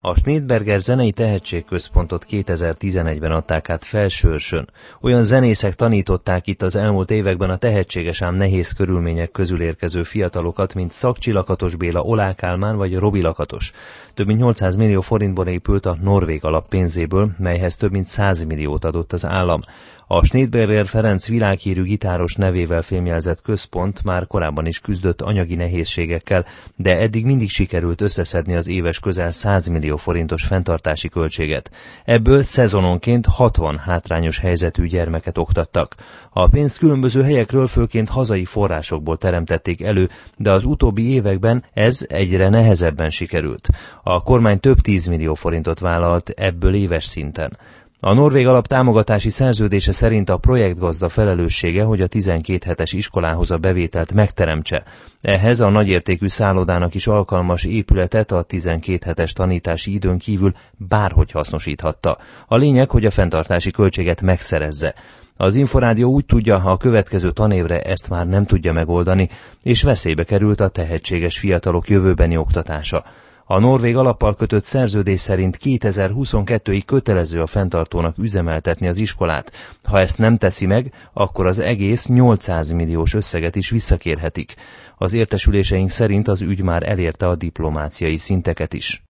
A Schneidberger Zenei Tehetségközpontot 2011-ben adták át Felsőörsön. Olyan zenészek tanították itt az elmúlt években a tehetséges, ám nehéz körülmények közül érkező fiatalokat, mint Szakcsi Lakatos Béla, Olá Kálmán vagy Robi Lakatos. Több mint 800 millió forintból épült a norvég alap pénzéből, melyhez több mint 100 milliót adott az állam. A Schneidberger Ferenc világhírű gitáros nevével fémjelzett központ már korábban is küzdött anyagi nehézségekkel, de eddig mindig sikerült összeszedni az éves közel 100 millió forintos fenntartási költséget. Ebből szezononként 60 hátrányos helyzetű gyermeket oktattak. A pénzt különböző helyekről, főként hazai forrásokból teremtették elő, de az utóbbi években ez egyre nehezebben sikerült. A kormány több 10 millió forintot vállalt ebből éves szinten. A norvég alap támogatási szerződése szerint a projektgazda felelőssége, hogy a 12 hetes iskolához a bevételt megteremtse. Ehhez a nagyértékű szállodának is alkalmas épületet a 12 hetes tanítási időn kívül bárhogy hasznosíthatta. A lényeg, hogy a fenntartási költséget megszerezze. Az Inforádió úgy tudja, ha a következő tanévre ezt már nem tudja megoldani, és veszélybe került a tehetséges fiatalok jövőbeni oktatása. A norvég alappal kötött szerződés szerint 2022-ig kötelező a fenntartónak üzemeltetni az iskolát. Ha ezt nem teszi meg, akkor az egész 800 milliós összeget is visszakérhetik. Az értesüléseink szerint az ügy már elérte a diplomáciai szinteket is.